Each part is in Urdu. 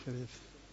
شریف.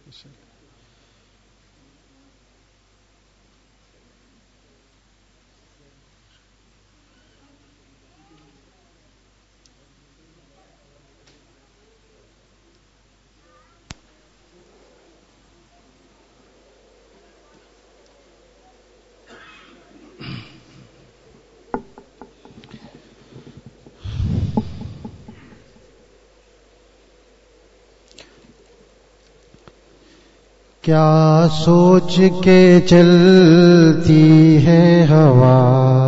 کیا سوچ کے چلتی ہے ہوا،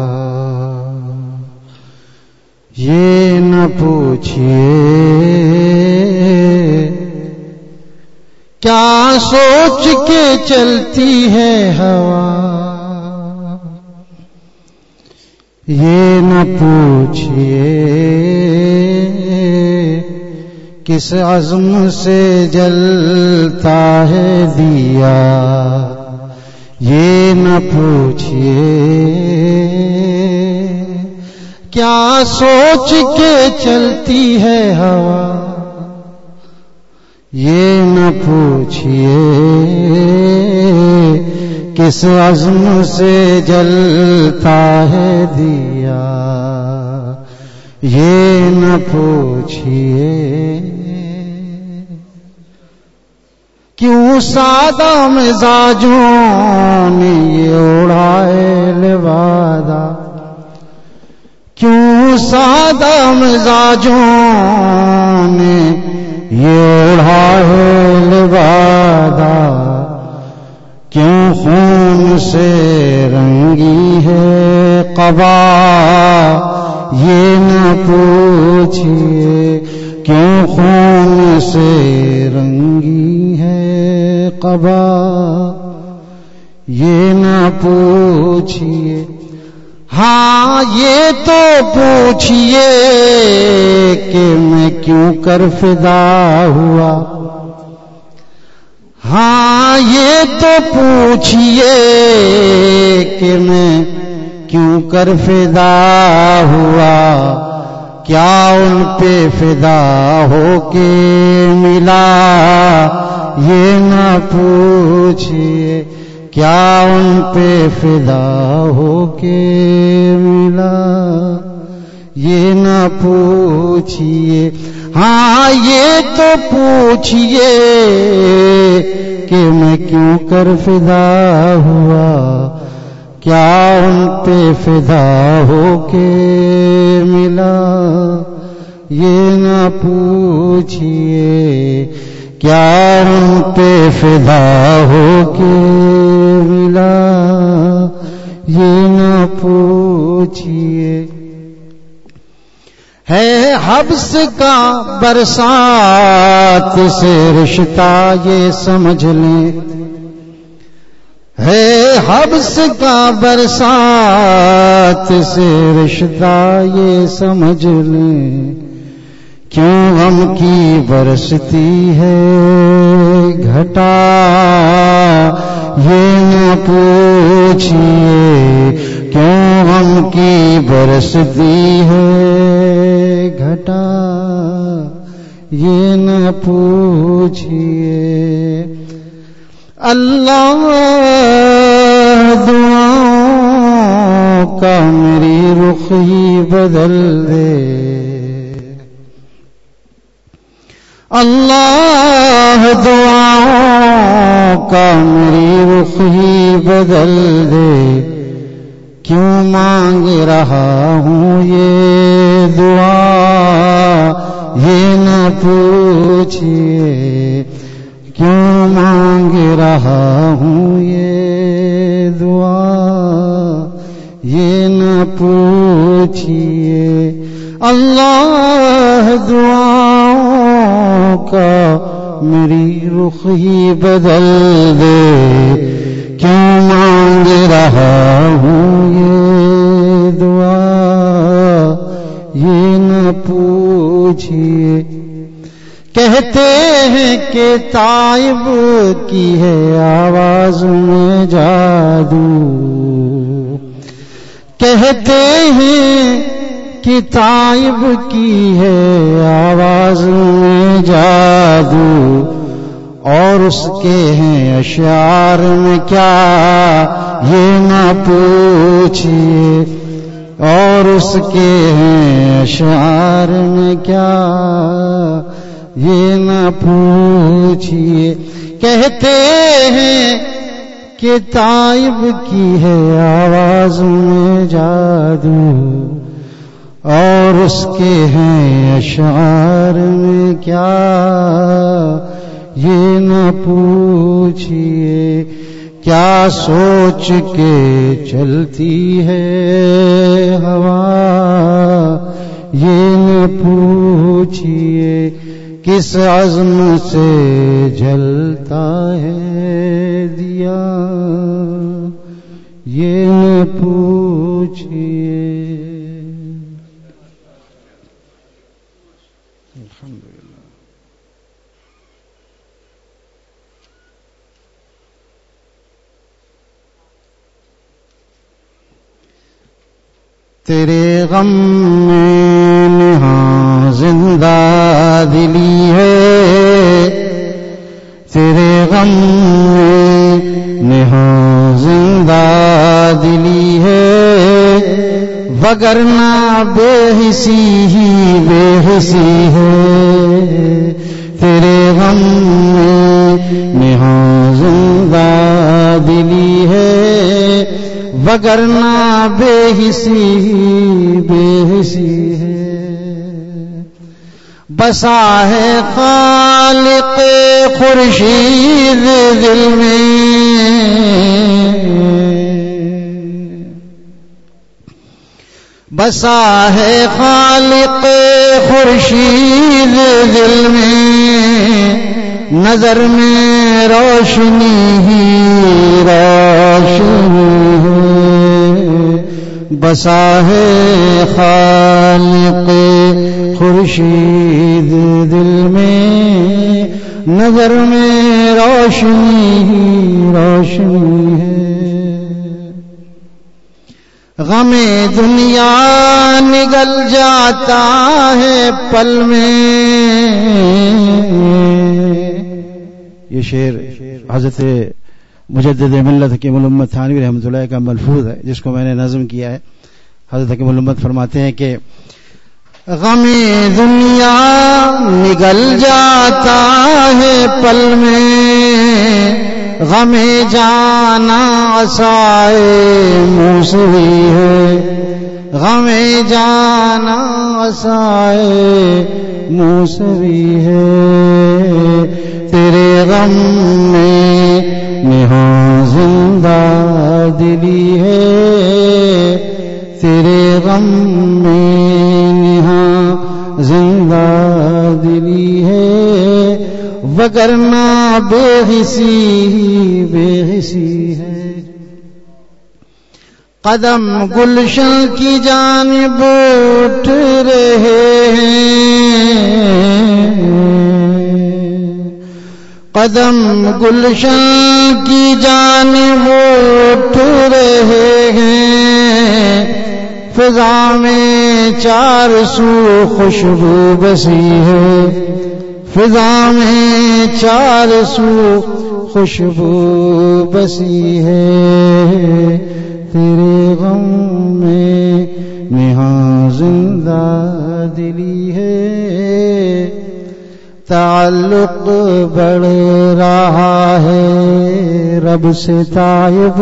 یہ نہ پوچھئے. کیا سوچ کے چلتی ہے ہوا، یہ نہ پوچھئے. کس عزم سے جلتا ہے دیا، یہ نہ پوچھئے. کیا سوچ کے چلتی ہے ہوا، یہ نہ پوچھئے. کس عزم سے جلتا ہے دیا، یہ نہ پوچھئے. کیوں سادہ مزاجوں نے یہ اڑائے لبادہ، کیوں سادہ مزاجوں نے یہ اڑائے لبادہ. کیوں خون سے رنگی ہے قبا، یہ نہ پوچھئے. کیوں خون سے رنگی ہے قبا، یہ نہ پوچھئے. ہاں یہ تو پوچھئے کہ میں کیوں کر فدا ہوا. ہاں یہ تو پوچھئے کہ میں کیوں کر فدا ہوا. کیا ان پہ فدا ہو کے ملا، یہ نہ پوچھئے. کیا ان پہ فدا ہو کے ملا، یہ نہ پوچھئے. ہاں یہ تو پوچھئے کہ میں کیوں کر فدا ہوا. کیا ان پہ فدا ہو کے ملا، یہ نہ پوچھئے. کیا ان پہ فدا ہو کے ملا، یہ نہ پوچھئے. ہے حبس کا برسات سے رشتہ یہ سمجھ لیں، ہے حبس کا برسات سے رشتہ یہ سمجھ لیں. کیوں غم کی برستی ہے گھٹا، یہ نہ پوچھئے. کیوں غم کی برستی ہے گھٹا، یہ نہ پوچھئے. اللہ دعاؤں کا میری رخ ہی بدل دے. اللہ دعاؤں کا میری رخ ہی بدل دے. کیوں مانگ رہا ہوں یہ دعا، یہ نہ پوچھئے. کیوں مانگ رہا ہوں یہ دعا، یہ نہ پوچھئے. اللہ دعاؤں کا میری رخ ہی بدل دے. کیوں مانگ رہا ہوں یہ دعا، یہ نہ پوچھئے. کہتے ہیں کہ تائب کی ہے آواز میں جادو، کہتے ہیں کہ تائب کی ہے آواز میں جادو. اور اس کے ہیں اشعار میں کیا یہ نہ پوچھئے، اور اس کے ہیں اشعار میں کیا یہ نہ پوچھئے۔ کہتے ہیں کہ تائب کی ہے آواز میں جادو، اور اس کے ہیں اشعار میں کیا یہ نہ پوچھئے۔ کیا سوچ کے چلتی ہے ہوا یہ نہ پوچھئے، کس عزم سے جلتا ہے دیا یہ نہ پوچھئے۔ تیرے غم میں نہاں زندہ دلی ہے، تیرے غم میں نہاں زندہ دلی ہے، وگرنہ بے حسی ہی بے حسی ہے۔ تیرے غم میں نہاں زندہ دلی ہے، وگرنہ بے حسی بے حسی ہے۔ بسا ہے خالق خورشید دل میں، بسا ہے خالق خورشید دل میں، نظر میں روشنی ہی روشنی ہے۔ بسا ہے خالق خورشید دل میں، نظر میں روشنی ہی روشنی ہے۔ غم دنیا نگل جاتا ہے پل میں۔ یہ شعر حضرت مجدد ملت حکیم الامت تھانوی رحمۃ اللہ کا ملفوظ ہے، جس کو میں نے نظم کیا ہے۔ حضرت حکیم الامت فرماتے ہیں کہ غم دنیا نگل جاتا ہے پل میں، غم جانا عصائے موسوی ہے، غم جانا عصائے موسوی ہے۔ تیرے غم میں نہاں زندہ دلی ہے، تیرے غم میں نہاں زندہ دلی ہے، وگرنہ بے حسی بے حسی ہے۔ قدم گلشن کی جانب اٹھ رہے ہیں، قدم گلشن کی جانب اٹھ رہے ہیں، فضا میں چار سو خوشبو بسی ہے، فضا میں چار سو خوشبو بسی ہے۔ تیرے غم میں نہاں زندہ دلی ہے، تعلق بڑھ رہا ہے رب سے تائب،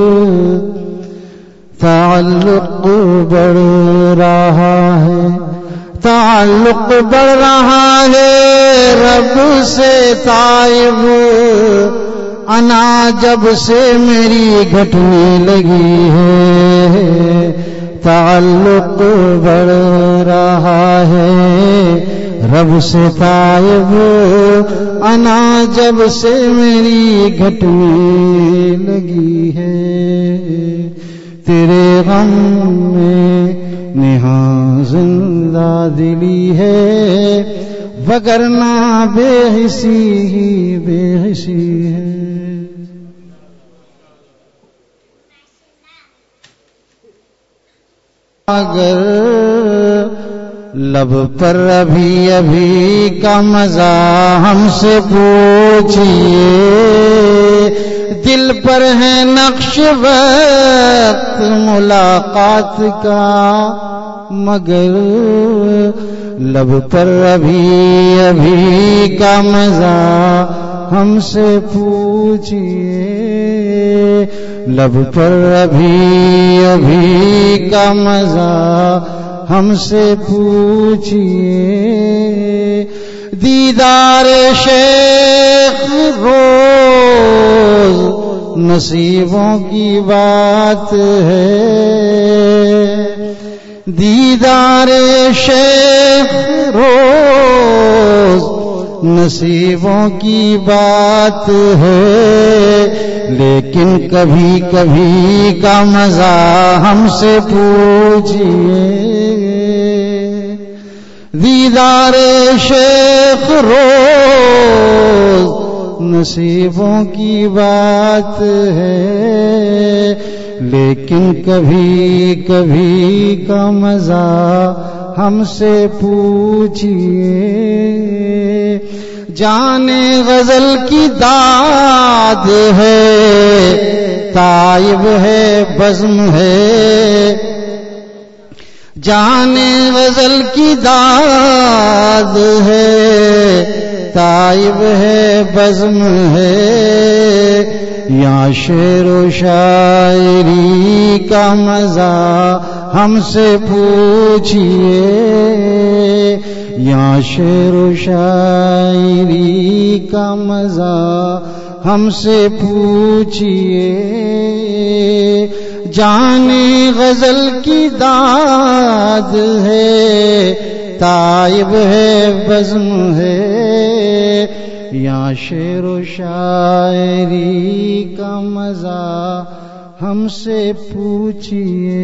تعلق بڑھ رہا ہے، تعلق بڑھ رہا ہے رب سے تائب، انا جب سے میری گھٹنے لگی ہے، تعلق بڑھ رہا ہے رب سے تائب، انا جب سے میری گھٹنے لگی ہے۔ تیرے غم میں نہاں زندہ دلی ہے، وگرنہ بے حسی ہی بے حسی ہے۔ اگر لب پر ابھی ابھی کا مزہ ہم سے پوچھئے، دل پر ہے نقش وقت ملاقات کا، مگر لب پر ابھی ابھی کا مزہ ہم سے پوچھئے، لب پر ابھی ابھی کا مزہ ہم سے پوچھئے، دیدار شیخ روز نصیبوں کی بات ہے، دیدار شیخ روز نصیبوں کی بات ہے، لیکن کبھی کبھی کا مزہ ہم سے پوچھئے، دیدار شیخ روز نصیبوں کی بات ہے، لیکن کبھی کبھی کا مزہ ہم سے پوچھئے، جانے غزل کی داد ہے، تائب ہے بزم ہے، جانے غزل کی داد ہے، تائب ہے بزم ہے، یا شعر و شاعری کا مزہ ہم سے پوچھئے، یا شعر و شاعری کا مزہ ہم سے پوچھئے، جانے غزل کی داد ہے، تائب ہے بزم ہے، یا شعر و شاعری کا مزہ ہم سے پوچھئے۔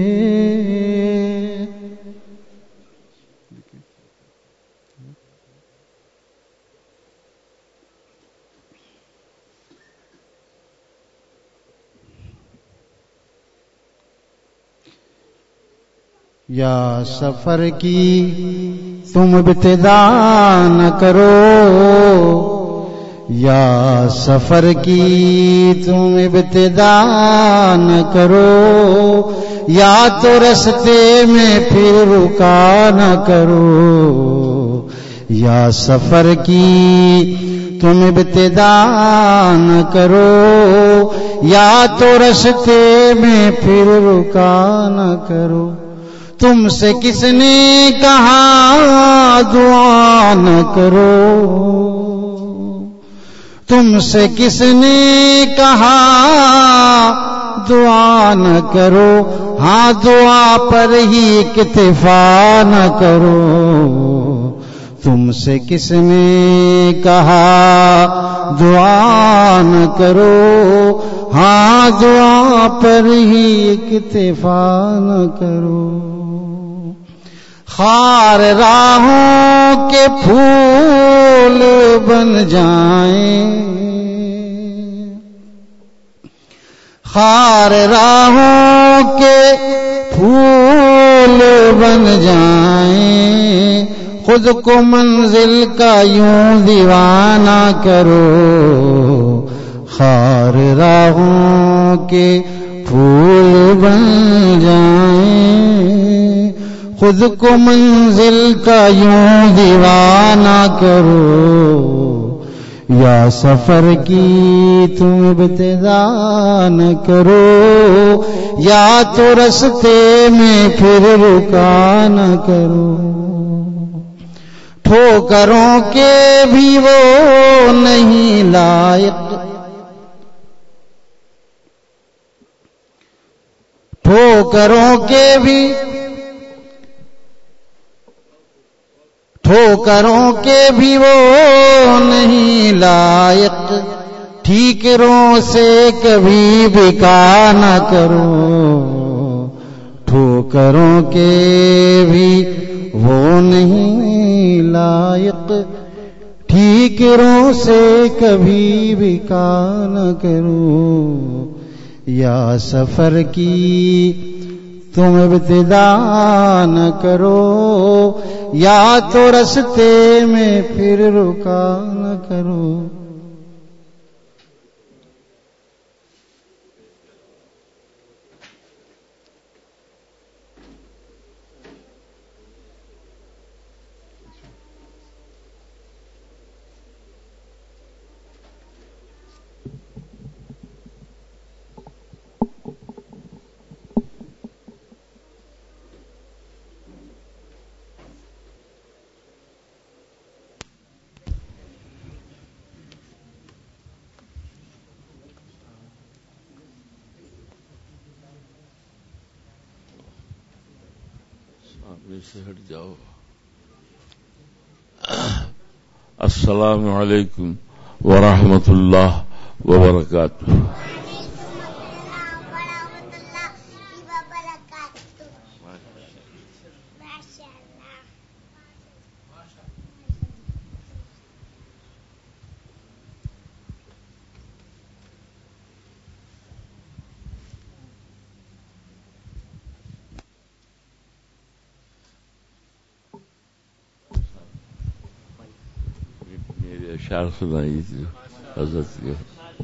یا سفر کی تم ابتدا نہ کرو، یا سفر کی تم ابتدا نہ کرو، یا تو رستے میں پھر رکا نہ کرو، یا سفر کی تم ابتدا نہ کرو، یا تو رستے میں پھر رکا نہ کرو، تم سے کس نے کہا دعا نہ کرو، تم سے کس نے کہا دعا نہ کرو، ہاں دعا پر ہی اکتفا نہ کرو، تم سے کس نے کہا دعا نہ کرو، ہاں دعا پر ہی اکتفا نہ کرو، خار راہوں کے پھول بن جائیں، خار راہوں کے پھول بن جائیں، خود کو منزل کا یوں دیوانہ کرو، خار راہوں کے پھول بن جائیں، خود کو منزل کا یوں دیوانہ کرو، یا سفر کی تم ابتدا نہ کرو، یا تو رستے میں پھر رکا نہ کرو، ٹھوکروں کے بھی وہ نہیں لائق، ٹھوکروں کے بھی وہ نہیں لائق، ٹھیکروں سے کبھی بکا نہ کرو، ٹھوکروں کے بھی وہ نہیں لائق، ٹھیکروں سے کبھی بکا نہ کرو، یا سفر کی تم ابتدا نہ کرو، یا تو رستے میں پھر رکا نہ کرو۔ سے ہٹ جاؤ۔ السلام علیکم ورحمۃ اللہ وبرکاتہ۔ اشعار سنائی تھی حضرت کے۔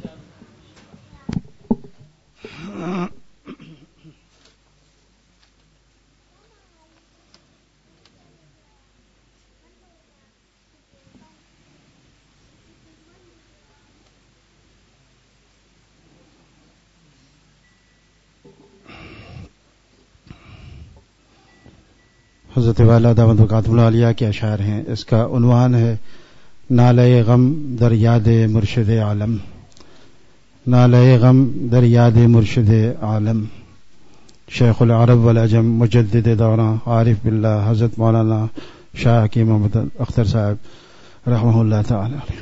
حضرت والا دامت برکاتہ اللہ علیہ کے اشعار ہیں۔ اس کا عنوان ہے نالے غم در یاد مرشد عالم۔ نالے غم در یاد مرشد عالم۔ شیخ العرب والعجم مجدد دوران عارف باللہ حضرت مولانا شاہ حکیم محمد اختر صاحب رحمہ اللہ تعالی علیہ۔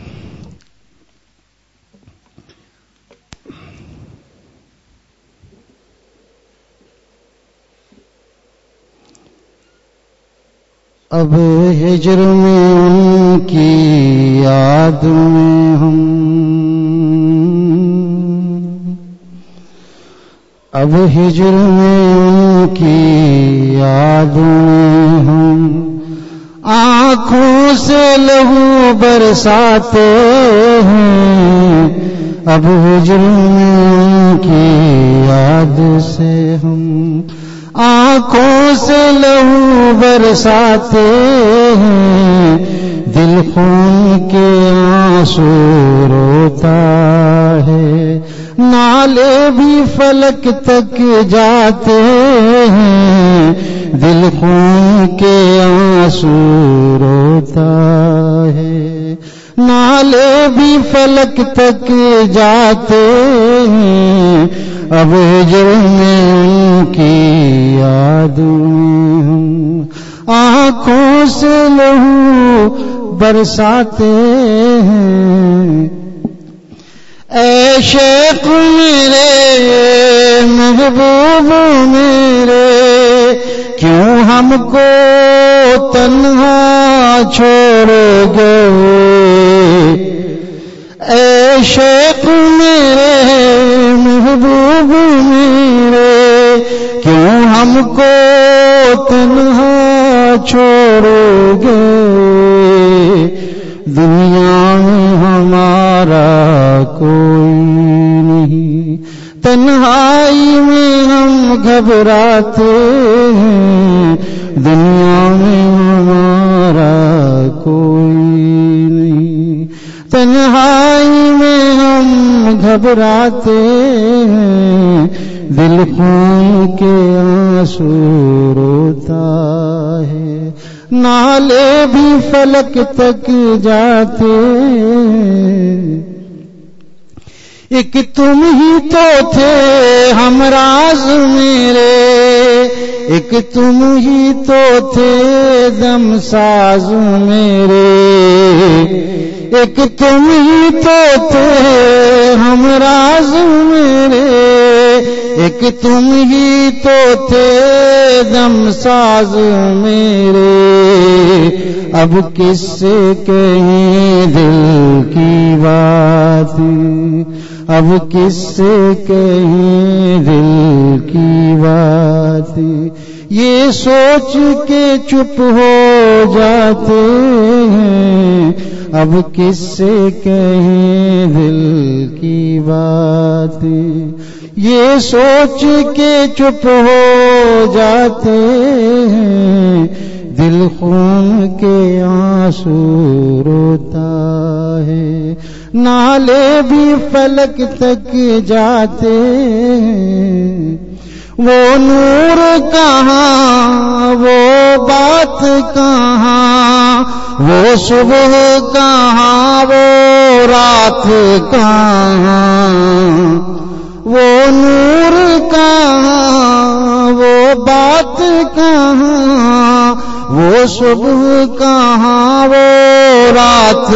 اب ہجر میں ان کی یاد میں ہم، اب ہجر میں ان کی یاد میں ہم، آنکھوں سے لہو برساتے ہیں۔ اب ہجر میں ان کی یاد سے ہم، آنکھوں سے لہو برساتے ہیں۔ دل خون کے آنسو روتا ہے، نالے بھی فلک تک جاتے ہیں۔ دل خون کے آنسو روتا ہے، نالے بھی فلک تک جاتے ہیں۔ اب ہجر میں ان کی یاد میں ہم، آنکھوں سے لہو برساتے ہیں۔ اے شیخ میرے محبوب میرے، کیوں ہم کو تنہا چھوڑ گئے؟ اے شیخ میرے محبوب میرے، کیوں ہم کو تنہا چھوڑ گئے؟ دنیا میں ہمارا کوئی نہیں، تنہائی میں ہم گھبراتے ہیں۔ دنیا میں ہمارا کوئی نہیں، تنہائی میں ہم گھبراتے ہیں۔ دل خون کے آنسو روتا ہے، نالے بھی فلک تک جاتے ہیں۔ ایک تم ہی تو تھے ہمراز میرے، ایک تم ہی تو تھے دم ساز میرے، ایک تم ہی تو تھے ہمراز میرے، ایک تم ہی تو تھے دم ساز میرے۔ اب کس سے کہیں دل کی بات، اب کس سے کہیں دل کی بات، یہ سوچ کے چپ ہو جاتے ہیں، اب کس سے کہیں دل کی بات، یہ سوچ کے چپ ہو جاتے ہیں، دل خون کے آنسو روتا ہے، نالے بھی فلک تک جاتے ہیں، وہ نور کہاں، وہ بات کہاں، وہ صبح کہاں، وہ رات کہاں، وہ نور کہاں، وہ بات کہاں، وہ صبح کہاں، وہ رات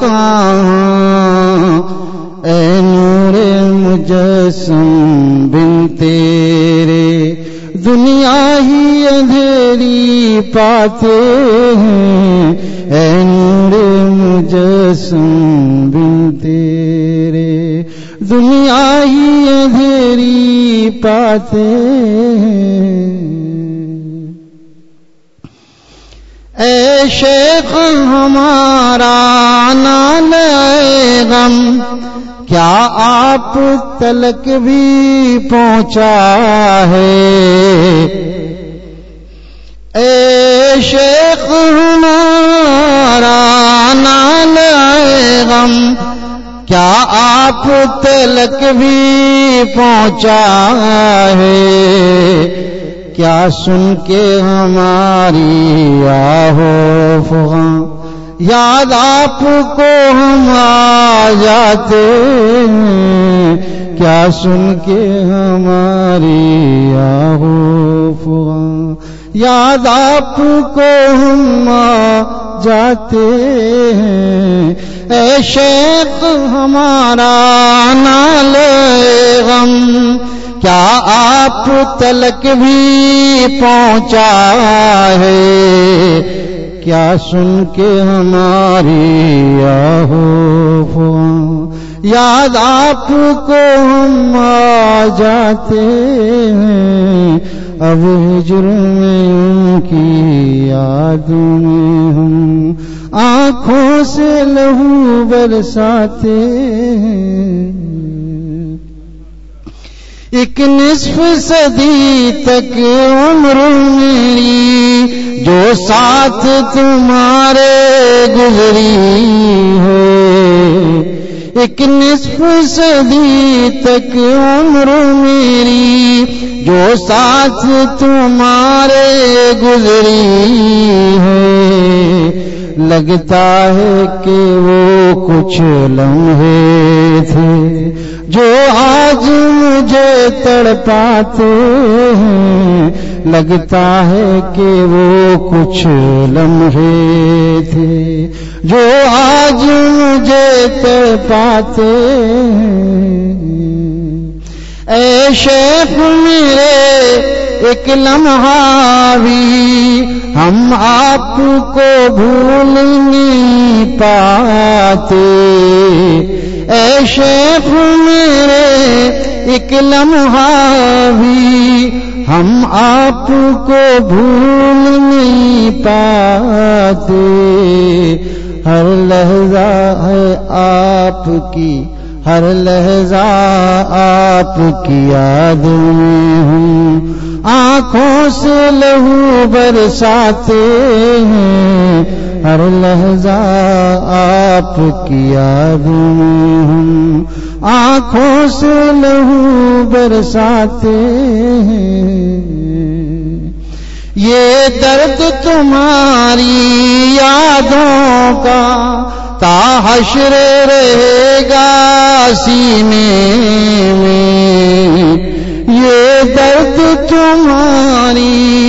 کہاں، اے نور مجسم بن تیرے دنیا ہی اندھیری پاتے ہیں، اے نور مجسم بن تیرے دنیا ہی اندھیری پاتے ہیں، اے شیخ ہمارا نالے غم کیا آپ تلک بھی پہنچا ہے، اے شیخ ہمارا نالے غم کیا آپ تلک بھی پہنچا ہے، کیا سن کے ہماری آہو فغاں یاد آپ کو ہم آ جاتے ہیں، کیا سن کے ہماری آہو فغاں یاد آپ کو ہم آ جاتے ہیں، اے شیخ ہمارا نالے غم کیا آپ تلک بھی پہنچا ہے، کیا سن کے ہماری آہو فغاں یاد آپ کو ہم آ جاتے ہیں، اب ہجر میں ان کی یادوں میں ہم آنکھوں سے لہو برساتے ہیں، ایک نصف صدی تک عمر میری جو ساتھ تمہارے گزری ہے، ایک نصف صدی تک عمر میری جو ساتھ تمہارے گزری ہے، لگتا ہے کہ وہ کچھ لمحے تھے جو آج مجھے تڑپاتے ہیں، لگتا ہے کہ وہ کچھ لمحے تھے جو آج مجھے تڑپاتے ہیں، اے شیخ میرے ایک لمحہ بھی ہم آپ کو بھول نہیں پاتے، اے شیخ میرے ایک لمحہ بھی ہم آپ کو بھول نہیں پاتے، ہر لحظہ ہے آپ کی، ہر لحظہ آپ کی یاد میں ہوں، آنکھوں سے لہو برساتے ہیں، ہر لحظہ آپ کی یاد میں ہوں، آنکھوں سے لہو برساتے ہیں، یہ درد تمہاری یادوں کا تا حشر رہے گا سینے میں، یہ درد تمہاری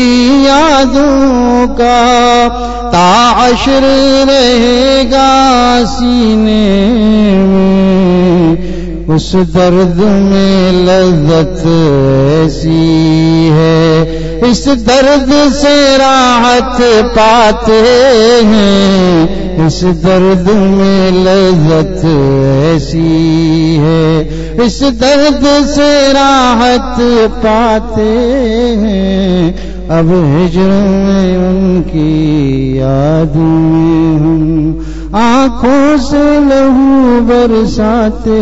یادوں کا تا حشر رہے گا سینے میں، اس درد میں لذت ایسی ہے، اس درد سے راحت پاتے ہیں، اس درد میں لذت ایسی ہے، اس درد سے راحت پاتے ہیں، اب ہجر میں ان کی یاد میں ہم آنکھوں سے لہو برساتے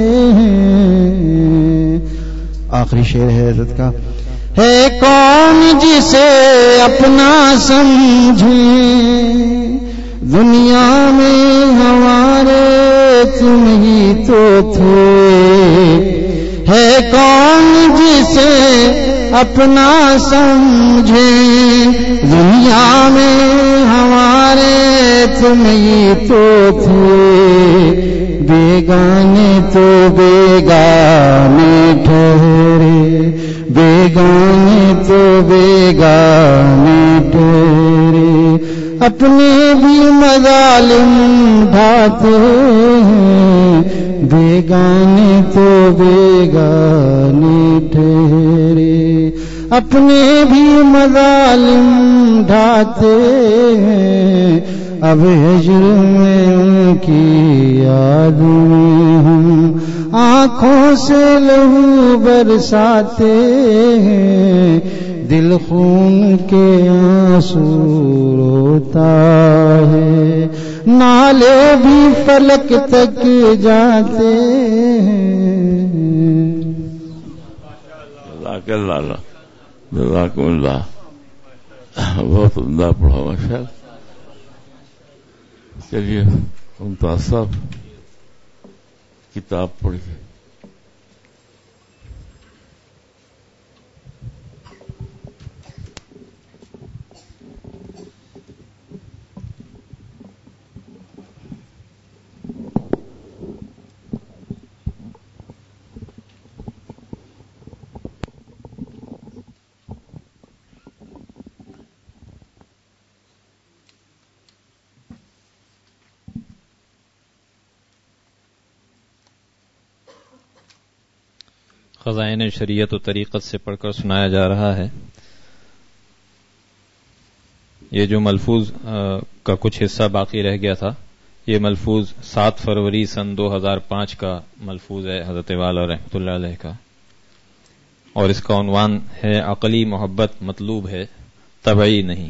ہیں۔ آخری شعر ہے حضرت کا، ہے کون جسے اپنا سمجھیں، دنیا میں ہمارے تم ہی تو تھے، ہے کون جسے اپنا سمجھیں، دنیا میں ہمارے تم ہی تو تھے، بیگانے تو بیگانے ٹھہرے، بیگانے تو بیگانے ٹھہرے، اپنے بھی مظالم ڈھاتے ہیں، بیگانے تو بیگانے ٹھہرے، اپنے بھی مظالم ڈھاتے ہیں، اب ہجر میں ان کی یاد میں ہم آنکھوں سے لہو برساتے ہیں، دل خون کے آنسو روتا ہے، نالے بھی فلک تک جاتے ہیں۔ جزاک اللہ، جزاکم اللہ، بہت عمدہ پڑھا ماشاء اللہ۔ چلیے ممتاز صاحب کتاب پڑھیے۔ خزائن شریعت و طریقت سے پڑھ کر سنایا جا رہا ہے۔ یہ جو ملفوظ کا کچھ حصہ باقی رہ گیا تھا، یہ ملفوظ 7 فروری سن 2005 کا ملفوظ ہے حضرت والا رحمۃ اللہ علیہ کا، اور اس کا عنوان ہے عقلی محبت مطلوب ہے، طبعی نہیں۔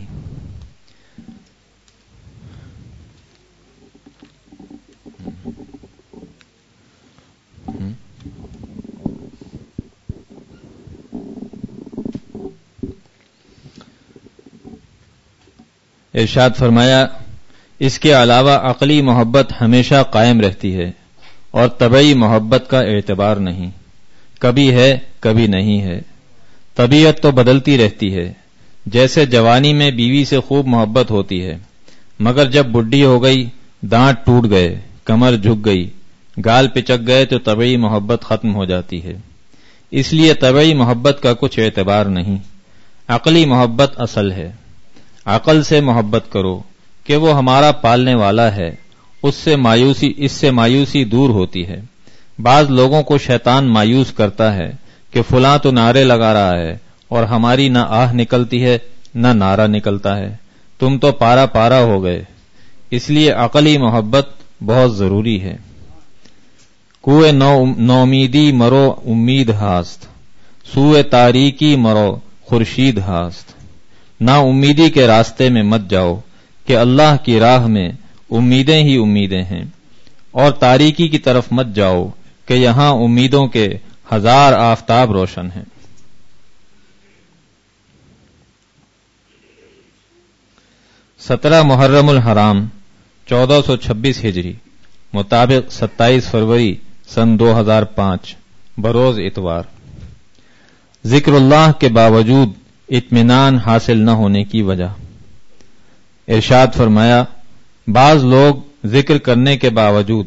ارشاد فرمایا، اس کے علاوہ عقلی محبت ہمیشہ قائم رہتی ہے اور طبعی محبت کا اعتبار نہیں، کبھی ہے کبھی نہیں ہے۔ طبیعت تو بدلتی رہتی ہے، جیسے جوانی میں بیوی سے خوب محبت ہوتی ہے، مگر جب بڈھی ہو گئی، دانت ٹوٹ گئے، کمر جھک گئی، گال پچک گئے تو طبعی محبت ختم ہو جاتی ہے۔ اس لیے طبعی محبت کا کچھ اعتبار نہیں، عقلی محبت اصل ہے۔ عقل سے محبت کرو کہ وہ ہمارا پالنے والا ہے، اس سے مایوسی دور ہوتی ہے۔ بعض لوگوں کو شیطان مایوس کرتا ہے کہ فلاں تو نعرے لگا رہا ہے اور ہماری نہ آہ نکلتی ہے نہ نعرہ نکلتا ہے، تم تو پارا پارا ہو گئے۔ اس لیے عقلی محبت بہت ضروری ہے۔ کوئے نومیدی مرو امید ہاست، سوئے تاریکی مرو خورشید ہاست۔ نا امیدی کے راستے میں مت جاؤ کہ اللہ کی راہ میں امیدیں ہی امیدیں ہیں، اور تاریکی کی طرف مت جاؤ کہ یہاں امیدوں کے 1000 آفتاب روشن ہیں۔ سترہ محرم الحرام 1426 ہجری مطابق 27 فروری سن 2005 بروز اتوار۔ ذکر اللہ کے باوجود اطمینان حاصل نہ ہونے کی وجہ۔ ارشاد فرمایا، بعض لوگ ذکر کرنے کے باوجود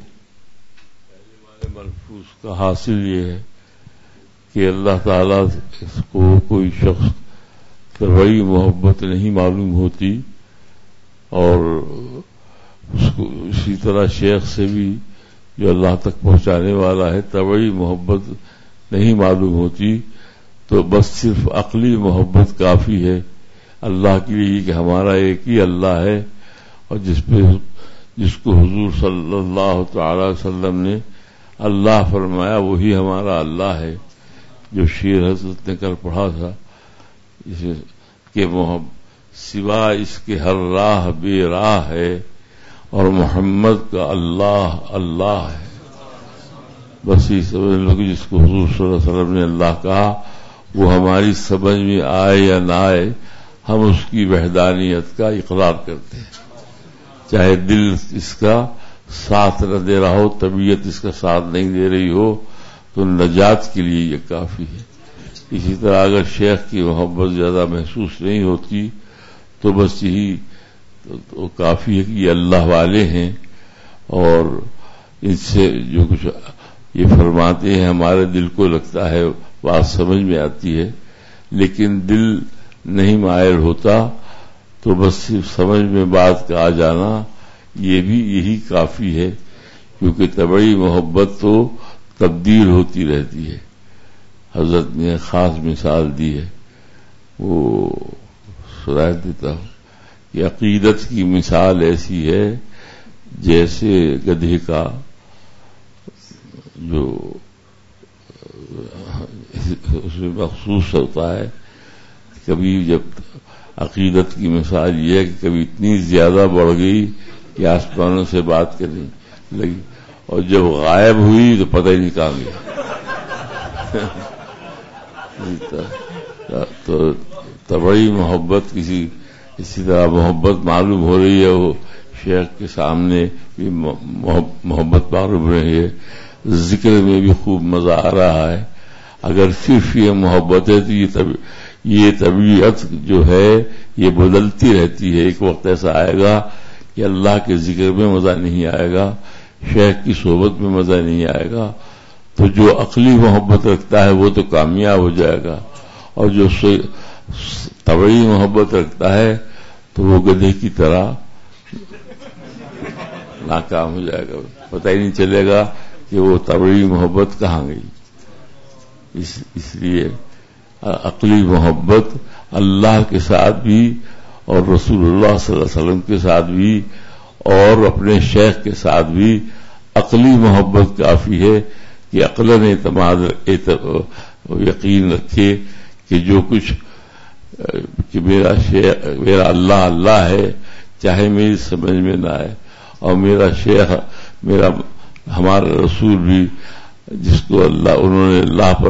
ملفوظ کا حاصل یہ ہے کہ اللہ تعالیٰ اس کو کوئی شخص طبعی محبت نہیں معلوم ہوتی، اور اس کو اسی طرح شیخ سے بھی جو اللہ تک پہنچانے والا ہے، طبعی محبت نہیں معلوم ہوتی تو بس صرف عقلی محبت کافی ہے اللہ کے لیے کہ ہمارا ایک ہی اللہ ہے، اور جس کو حضور صلی اللہ تعالی وسلم نے اللہ فرمایا وہی ہمارا اللہ ہے، جو شیر حضرت نے کل پڑھا تھا کہ سوا اس کے ہر راہ بے راہ ہے اور محمد کا اللہ اللہ ہے۔ بس یہ سمجھ لو کہ جس کو حضور صلی اللہ علیہ وسلم نے اللہ کہا وہ ہماری سمجھ میں آئے یا نہ آئے، ہم اس کی وحدانیت کا اقرار کرتے ہیں، چاہے دل اس کا ساتھ نہ دے رہا ہو، طبیعت اس کا ساتھ نہیں دے رہی ہو، تو نجات کے لیے یہ کافی ہے۔ اسی طرح اگر شیخ کی محبت زیادہ محسوس نہیں ہوتی تو بس یہی تو کافی ہے کہ یہ اللہ والے ہیں، اور ان سے جو کچھ یہ فرماتے ہیں ہمارے دل کو لگتا ہے، بات سمجھ میں آتی ہے، لیکن دل نہیں مائل ہوتا تو بس صرف سمجھ میں بات کا آ جانا یہ بھی یہی کافی ہے، کیونکہ طبعی محبت تو تبدیل ہوتی رہتی ہے۔ حضرت نے خاص مثال دی ہے، وہ سنا دیتا ہوں کہ عقیدت کی مثال ایسی ہے جیسے گدھے کا جو اس میں مخصوص ہوتا ہے، کبھی جب عقیدت کی مثال یہ ہے کہ کبھی اتنی زیادہ بڑھ گئی کہ آسمانوں سے بات کرنے لگی، اور جب غائب ہوئی تو پتہ ہی نہیں کہاں گیا۔ تو طبعی محبت اسی طرح محبت معلوم ہو رہی ہے، وہ شیخ کے سامنے بھی محبت معلوم ہو رہی ہے، ذکر میں بھی خوب مزہ آ رہا ہے۔ اگر صرف یہ محبت ہے تو یہ طبیعت جو ہے یہ بدلتی رہتی ہے، ایک وقت ایسا آئے گا کہ اللہ کے ذکر میں مزہ نہیں آئے گا، شیخ کی صحبت میں مزہ نہیں آئے گا، تو جو عقلی محبت رکھتا ہے وہ تو کامیاب ہو جائے گا، اور جو طبعی محبت رکھتا ہے تو وہ گدھے کی طرح ناکام ہو جائے گا، پتہ ہی نہیں چلے گا کہ وہ طبعی محبت کہاں گئی۔ اس لیے عقلی محبت اللہ کے ساتھ بھی اور رسول اللہ صلی اللہ علیہ وسلم کے ساتھ بھی اور اپنے شیخ کے ساتھ بھی عقلی محبت کافی ہے کہ عقلاً یقین رکھے کہ جو کچھ کہ میرا اللہ اللہ ہے، چاہے میری سمجھ میں نہ آئے، اور میرا شیخ ہمارا رسول بھی جس کو انہوں نے اللہ پر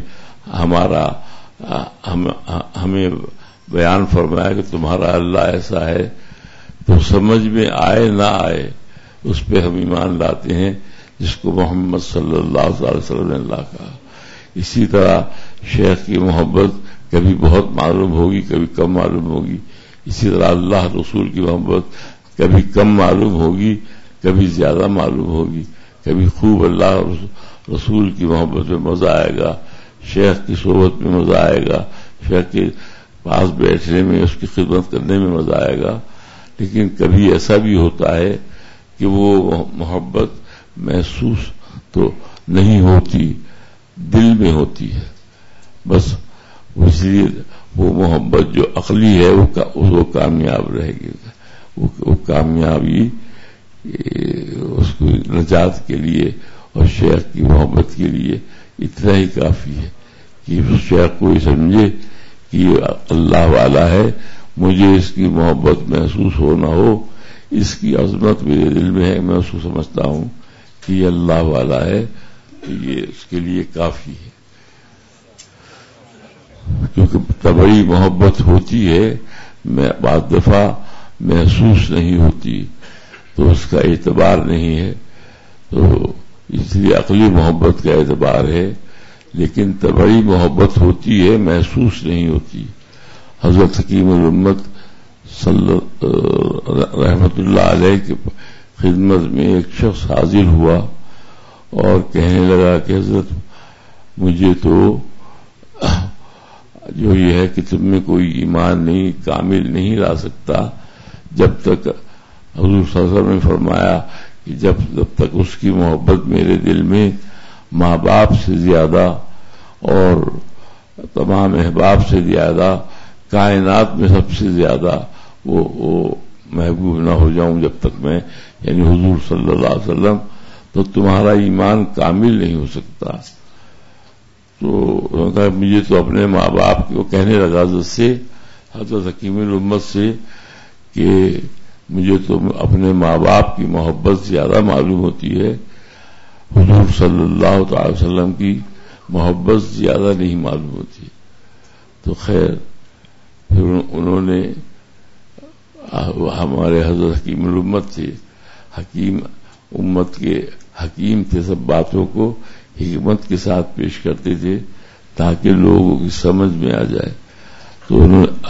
ہمیں بیان فرمایا کہ تمہارا اللہ ایسا ہے، تو سمجھ میں آئے نہ آئے اس پہ ہم ایمان لاتے ہیں، جس کو محمد صلی اللہ علیہ وسلم نے اللہ کہا۔ اسی طرح شیخ کی محبت کبھی بہت معلوم ہوگی، کبھی کم معلوم ہوگی، اسی طرح اللہ رسول کی محبت کبھی کم معلوم ہوگی، کبھی زیادہ معلوم ہوگی، کبھی خوب اللہ رسول کی محبت میں مزہ آئے گا، شیخ کی صحبت میں مزہ آئے گا، شیخ کے پاس بیٹھنے میں، اس کی خدمت کرنے میں مزہ آئے گا، لیکن کبھی ایسا بھی ہوتا ہے کہ وہ محبت محسوس تو نہیں ہوتی، دل میں ہوتی ہے، بس اس لیے وہ محبت جو عقلی ہے وہ کامیاب رہے گی، وہ کامیابی اس کو نجات کے لیے اور شیخ کی محبت کے لیے اتنا ہی کافی ہے کہ اس شیخ کو یہ سمجھے کہ یہ اللہ والا ہے، مجھے اس کی محبت محسوس ہونا ہو، اس کی عظمت میرے دل میں ہے، میں اس کو سمجھتا ہوں کہ یہ اللہ والا ہے، تو یہ اس کے لیے کافی ہے۔ کیونکہ طبعی محبت ہوتی ہے، بعض دفعہ محسوس نہیں ہوتی تو اس کا اعتبار نہیں ہے، تو اس لیے عقلی محبت کا اعتبار ہے، لیکن طبعی محبت ہوتی ہے، محسوس نہیں ہوتی۔ حضرت حکیم الامت رحمت اللہ علیہ کی خدمت میں ایک شخص حاضر ہوا اور کہنے لگا کہ حضرت مجھے تو جو یہ ہے کہ تم میں کوئی ایمان نہیں، کامل نہیں لا سکتا جب تک حضور صلی اللہ علیہ وسلم نے فرمایا کہ جب تک اس کی محبت میرے دل میں ماں باپ سے زیادہ اور تمام احباب سے زیادہ، کائنات میں سب سے زیادہ وہ محبوب نہ ہو جاؤں جب تک میں، یعنی حضور صلی اللہ علیہ وسلم، تو تمہارا ایمان کامل نہیں ہو سکتا۔ تو مجھے تو اپنے ماں باپ کو کہنے لگا حضرت حکیم الامت سے کہ مجھے تو اپنے ماں باپ کی محبت زیادہ معلوم ہوتی ہے، حضور صلی اللہ تعالی وسلم کی محبت زیادہ نہیں معلوم ہوتی۔ تو خیر پھر انہوں نے ہمارے حضرت حکیم الامت تھے، حکیم امت کے حکیم تھے، سب باتوں کو حکمت کے ساتھ پیش کرتے تھے تاکہ لوگوں کی سمجھ میں آ جائے۔ تو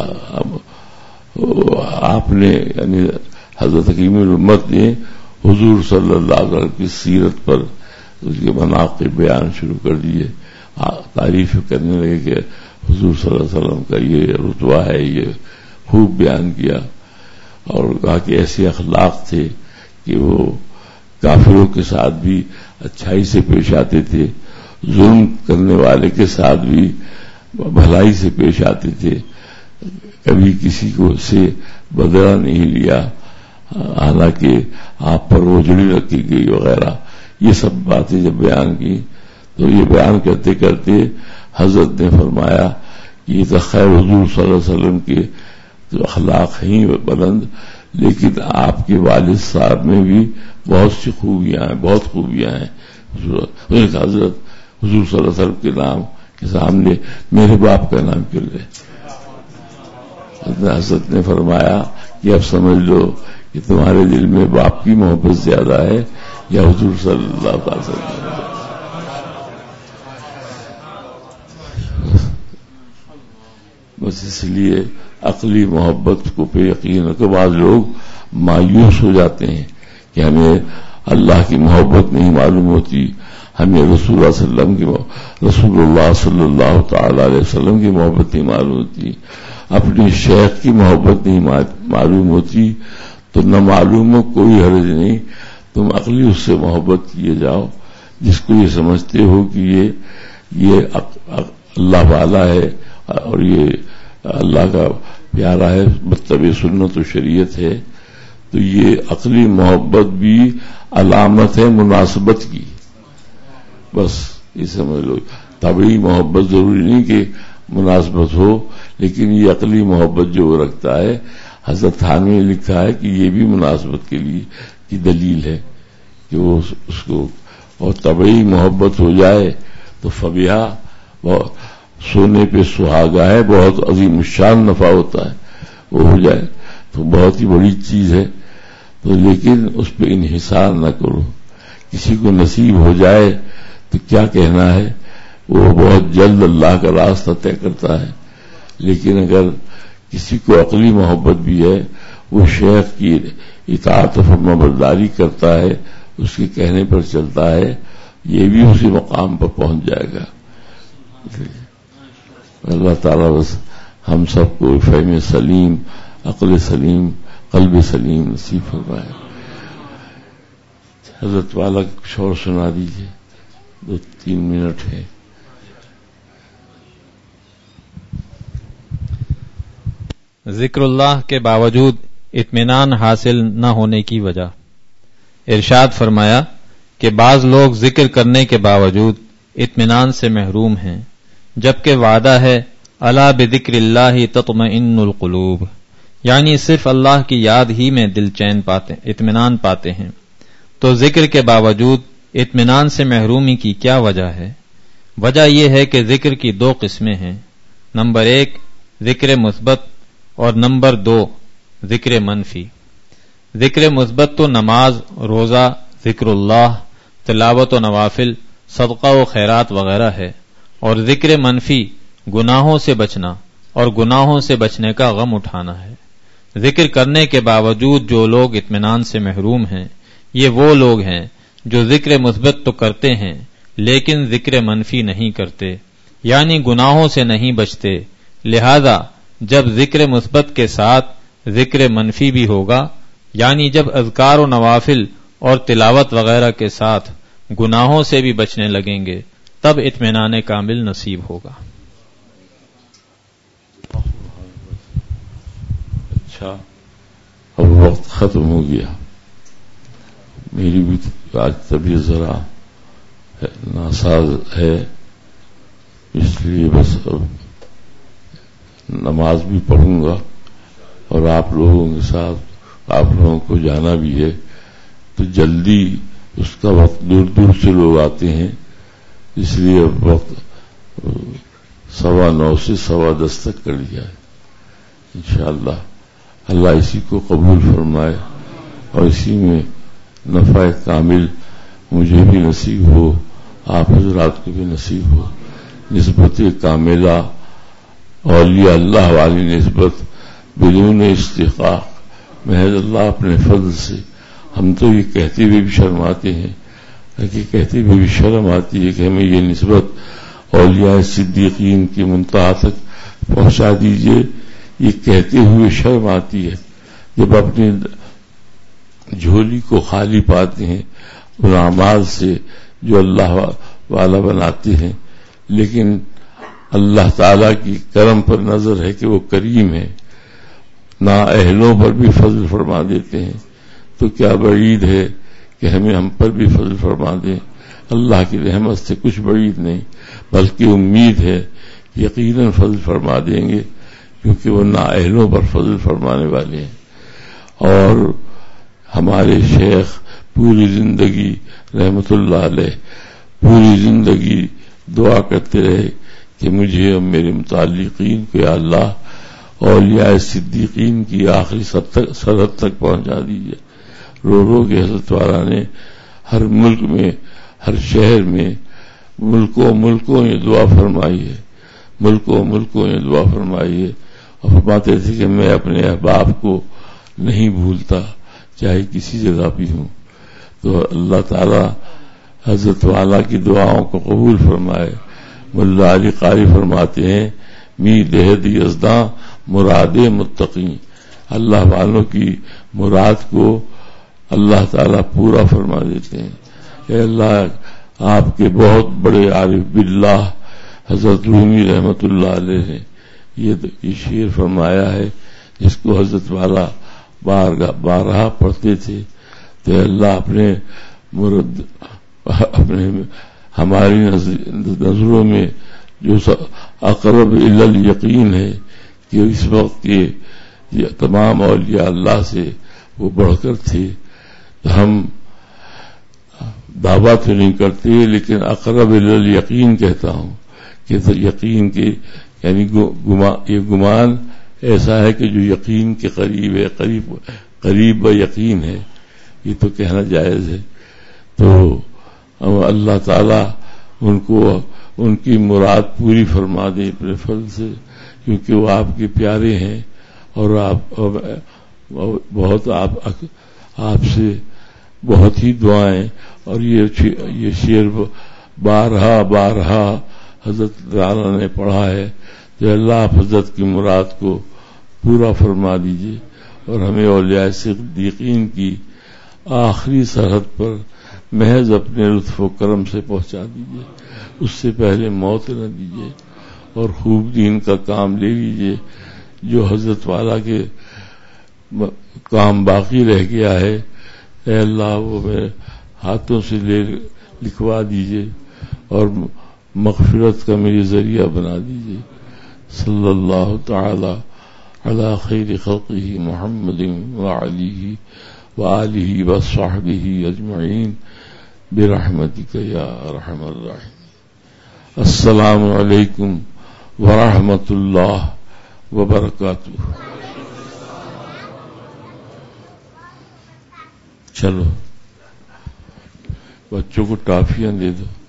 آپ نے یعنی حضرت حکیم الامت نے حضور صلی اللہ علیہ وسلم کی سیرت پر اس کے مناقب بیان شروع کر دیے، تعریف کرنے لگے کہ حضور صلی اللہ علیہ وسلم کا یہ رتبہ ہے، یہ خوب بیان کیا، اور کہا کہ ایسے اخلاق تھے کہ وہ کافروں کے ساتھ بھی اچھائی سے پیش آتے تھے، ظلم کرنے والے کے ساتھ بھی بھلائی سے پیش آتے تھے، کبھی کسی کو سے بدلہ نہیں لیا، حالانکہ آپ پر وجڑی رکھی گئی وغیرہ، یہ سب باتیں جب بیان کی تو یہ بیان کرتے کرتے حضرت نے فرمایا کہ یہ تو خیر حضور صلی اللہ علیہ وسلم کے جو اخلاق ہیں بلند، لیکن آپ کے والد صاحب میں بھی بہت سی خوبیاں ہیں، بہت خوبیاں ہیں۔ حضرت حضور صلی اللہ علیہ وسلم کے نام کے سامنے میرے باپ کا نام کیوں لے؟ حضرت نے فرمایا کہ اب سمجھ لو کہ تمہارے دل میں باپ کی محبت زیادہ ہے یا حضور صلی اللہ علیہ وسلم۔ بس اس لیے عقلی محبت کو پہ یقین کے بعد لوگ مایوس ہو جاتے ہیں کہ ہمیں اللہ کی محبت نہیں معلوم ہوتی، ہمیں رسول اللہ صلی اللہ تعالی علیہ وسلم کی محبت نہیں معلوم ہوتی، اپنی شیخ کی محبت نہیں معلوم ہوتی، تو نہ معلوم ہو کوئی حرج نہیں، تم عقلی اس سے محبت کیے جاؤ جس کو یہ سمجھتے ہو کہ یہ اللہ والا ہے اور یہ اللہ کا پیارا ہے، متبع سنت و شریعت ہے، تو یہ عقلی محبت بھی علامت ہے مناسبت کی۔ بس یہ سمجھ لو، طبعی محبت ضروری نہیں کہ مناسبت ہو، لیکن یہ عقلی محبت جو وہ رکھتا ہے، حضرت تھانوی نے لکھا ہے کہ یہ بھی مناسبت کے لیے کی دلیل ہے کہ وہ اس کو، اور طبعی محبت ہو جائے تو فبیہا، سونے پہ سہاگا ہے، بہت عظیم الشان نفع ہوتا ہے، وہ ہو جائے تو بہت ہی بڑی چیز ہے۔ تو لیکن اس پہ انحصار نہ کرو، کسی کو نصیب ہو جائے تو کیا کہنا ہے، وہ بہت جلد اللہ کا راستہ طے کرتا ہے، لیکن اگر کسی کو عقلی محبت بھی ہے، وہ شیخ کی اطاعت و فرمانبرداری کرتا ہے، اس کے کہنے پر چلتا ہے، یہ بھی اسی مقام پر پہنچ جائے گا۔ اللہ تعالیٰ بس ہم سب کو فہم سلیم، عقل سلیم، قلب سلیم نصیب فرمائے۔ حضرت والا کچھ اور سنا دیجیے، 2-3 منٹ ہے۔ ذکر اللہ کے باوجود اطمینان حاصل نہ ہونے کی وجہ۔ ارشاد فرمایا کہ بعض لوگ ذکر کرنے کے باوجود اطمینان سے محروم ہیں، جبکہ وعدہ ہے الا بذکر اللہ تطمئن القلوب، یعنی صرف اللہ کی یاد ہی میں دل چین پاتے، اطمینان پاتے ہیں۔ تو ذکر کے باوجود اطمینان سے محرومی کی کیا وجہ ہے؟ وجہ یہ ہے کہ ذکر کی 2 قسمیں ہیں، نمبر 1 ذکر مثبت اور نمبر 2 ذکر منفی۔ ذکر مثبت تو نماز، روزہ، ذکر اللہ، تلاوت و نوافل، صدقہ و خیرات وغیرہ ہے، اور ذکر منفی گناہوں سے بچنا اور گناہوں سے بچنے کا غم اٹھانا ہے۔ ذکر کرنے کے باوجود جو لوگ اطمینان سے محروم ہیں، یہ وہ لوگ ہیں جو ذکر مثبت تو کرتے ہیں لیکن ذکر منفی نہیں کرتے، یعنی گناہوں سے نہیں بچتے۔ لہذا جب ذکر مثبت کے ساتھ ذکر منفی بھی ہوگا، یعنی جب اذکار و نوافل اور تلاوت وغیرہ کے ساتھ گناہوں سے بھی بچنے لگیں گے، تب اطمینان کامل نصیب ہوگا۔ اچھا، اب وقت ختم ہو گیا، میری بھی آج طبیعت ذرا ناساز ہے، اس لیے بس اب نماز بھی پڑھوں گا اور آپ لوگوں کے ساتھ آپ لوگوں کو جانا بھی ہے، تو جلدی اس کا وقت دور دور سے لوگ آتے ہیں، اس لیے اب وقت 9:15 سے 10:15 تک کر لیا ہے۔ انشاءاللہ اللہ اسی کو قبول فرمائے اور اسی میں نفع کامل مجھے بھی نصیب ہو، آپ حضرات کو بھی نصیب ہو۔ نسبت کاملہ اولیاء اللہ والی نسبت بدون استحقاق، محض اللہ اپنے فضل سے۔ ہم تو یہ کہتے ہوئے بھی شرماتے ہیں، کہ کہتے ہوئے بھی شرم آتی ہے کہ ہمیں یہ نسبت اولیاء صدیقین کی منتہا تک پہنچا دیجئے، یہ کہتے ہوئے شرم آتی ہے جب اپنی جھولی کو خالی پاتے ہیں ان اعمال سے جو اللہ والا بناتے ہیں، لیکن اللہ تعالی کی کرم پر نظر ہے کہ وہ کریم ہے، نا اہلوں پر بھی فضل فرما دیتے ہیں، تو کیا بعید ہے کہ ہم پر بھی فضل فرما دیں۔ اللہ کی رحمت سے کچھ بعید نہیں، بلکہ امید ہے یقیناً فضل فرما دیں گے، کیونکہ وہ نااہلوں پر فضل فرمانے والے ہیں۔ اور ہمارے شیخ پوری زندگی رحمت اللہ علیہ پوری زندگی دعا کرتے رہے کہ مجھے اور میرے متعلقین کو یا اللہ اولیاء صدیقین کی آخری سرحد تک پہنچا دیجیے۔ رو رو کے حضرت والا نے ہر ملک میں، ہر شہر میں ملکوں یہ دعا فرمائی ہے، ملکوں یہ دعا فرمائی ہے، اور فرماتے تھے کہ میں اپنے احباب کو نہیں بھولتا، چاہے کسی جگہ بھی ہوں۔ تو اللہ تعالی حضرت والا کی دعاؤں کو قبول فرمائے۔ ملا علی قاری فرماتے ہیں، می دہد یزداں مراد متقین، اللہ والوں کی مراد کو اللہ تعالی پورا فرما دیتے ہیں۔ کہ اللہ آپ کے بہت بڑے عارف باللہ حضرت رومی رحمت اللہ علیہ نے یہ شعر فرمایا ہے، جس کو حضرت والا بارہا پڑھتے تھے، تو اللہ اپنے ہماری نظروں میں جو اقرب الی الیقین ہے کہ اس وقت کے تمام اولیاء اللہ سے وہ بڑھ کر تھے، تو ہم دعویٰ تو نہیں کرتے، لیکن اقرب الی الیقین کہتا ہوں کہ یقین کے یعنی یہ گمان ایسا ہے کہ جو یقین کے قریب ہے، قریب و یقین ہے، یہ تو کہنا جائز ہے۔ تو اللہ تعالی ان کی مراد پوری فرما دے اپنے فضل سے، کیونکہ وہ آپ کے پیارے ہیں، اور آپ سے بہت ہی دعائیں، اور یہ شعر بارہا حضرت تعالی نے پڑھا ہے، تو اللہ حضرت کی مراد کو پورا فرما دیجیے، اور ہمیں اولیاء صدیقین کی آخری سرحد پر محض اپنے لطف و کرم سے پہنچا دیجیے، اس سے پہلے موت نہ دیجیے، اور خوب دین کا کام لے لیجیے۔ جو حضرت والا کے کام باقی رہ گیا ہے، اے اللہ وہ میرے ہاتھوں سے لکھوا دیجیے، اور مغفرت کا میری ذریعہ بنا دیجیے۔ صلی اللہ تعالی علی خیر خلقہ محمد وعلیہ وآلہ وصحبہ اجمعین برحمتک یا ارحم الراحمین۔ السلام علیکم ورحمۃ اللہ وبرکاتہ۔ چلو بچوں کو ٹافیاں دے دو۔